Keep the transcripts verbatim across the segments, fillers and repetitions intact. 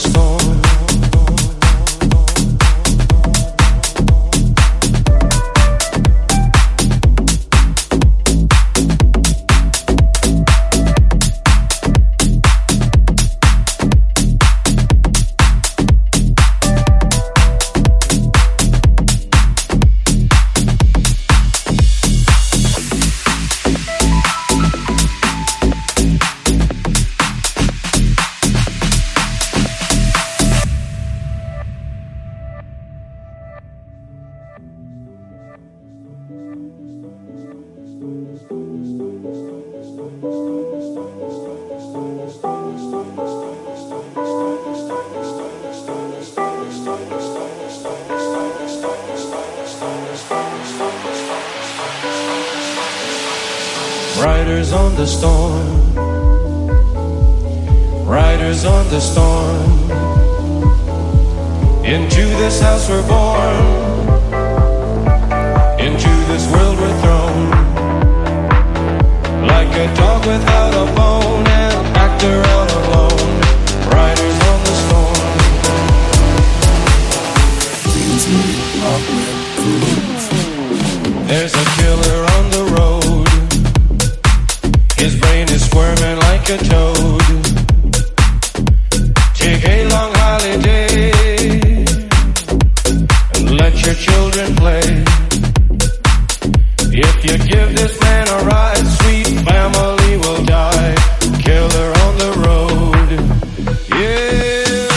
storm. Riders on the storm, riders on the storm. Into this house we're born, into this world we're thrown. Like a dog without a bone, an actor out alone. Riders on the storm. There's a killer on the road. His brain is squirming like a toad. Take a long holiday and let your children play. If you give this man a ride, sweet family will die. Killer on the road, yeah.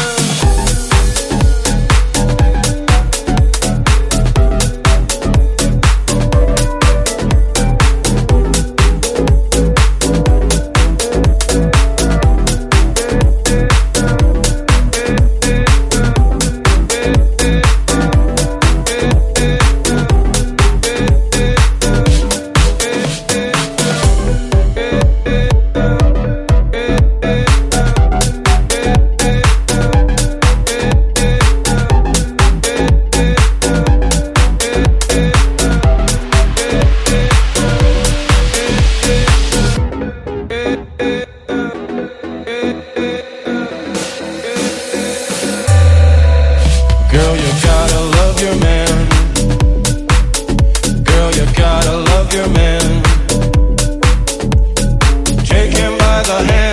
Girl, you gotta love your man. Girl, you gotta love your man. Take him by the hand.